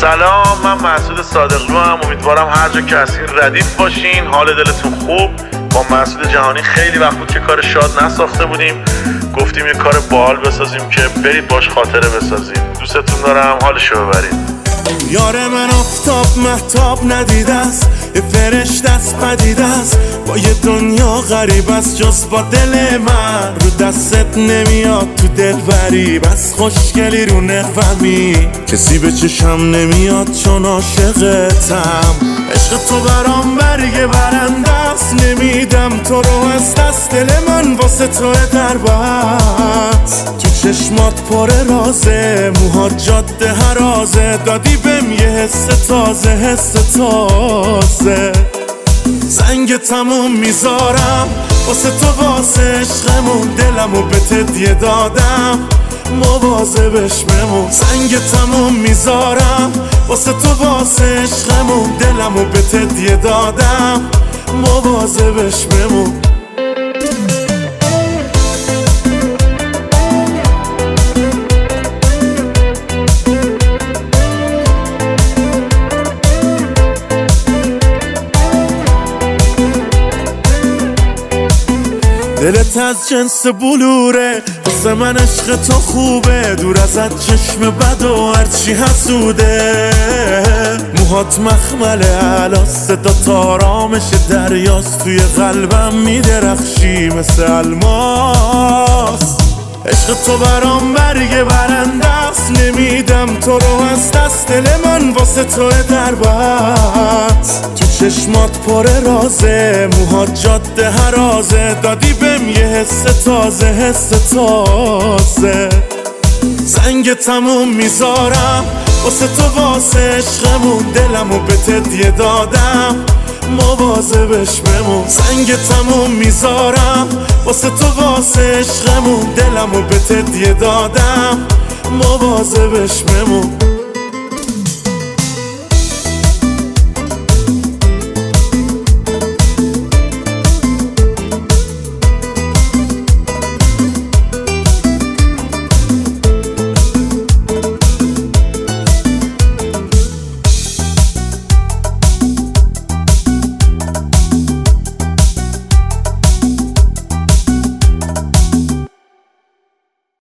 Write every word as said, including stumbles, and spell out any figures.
سلام، من مسعود صادقلو هم. امیدوارم هر جا که هستین ردیف باشین، حال دلتون خوب. با مسعود جهانی خیلی وقت بود که کار شاد نساخته بودیم، گفتیم یه کار باحال بسازیم که برید باش خاطره بسازید. دوستتون دارم، حالشو ببرید. یار من آفتاب مهتاب ندیده است، یه فرشته است پدیده است، با یه دنیا غریب است جز با دل من. رو دستت نمیاد تو دل بری، بس خوشگلی رو نقومی، کسی به چشم نمیاد چون عاشقتم. عشق تو برام برگ برنده است، نمیدم تو رو از دست، دل من واسه تو در بست. تو چشمات پر رازه، موهات جاده هرازه، دادی بهم یه حس تازه، حس تازه. زنگ تموم میذارم واسه تو، واسه عشقمون، دلمو به تدیه دادم، مواظبش بمون. زنگ تموم میذارم واسه تو، واسه عشقمون، دلمو به تدیه دادم، مواظبش بمون. دلت از جنس بلوره، واسه من عشق تو خوبه، دور ازت چشم بد و هرچی حسوده. موهات مخمله علا، صدا تارامش دریاست، توی قلبم میدرخشی مثل الماس. عشق تو برام برگ برنده است، نمیدم تو رو از دست، دل من واسه تو در بست. تو چشمات پر رازه، موهات جاده هرازه، دادی بهم یه حس تازه، حس تازه. زنگ تموم میذارم واسه تو، واسه عشقمون، دلمو به تدیه دادم، مواظبش بمون. زنگ تموم میذارم واسه تو، واسه عشقمون، دلمو به تدیه دادم، مواظبش بمون.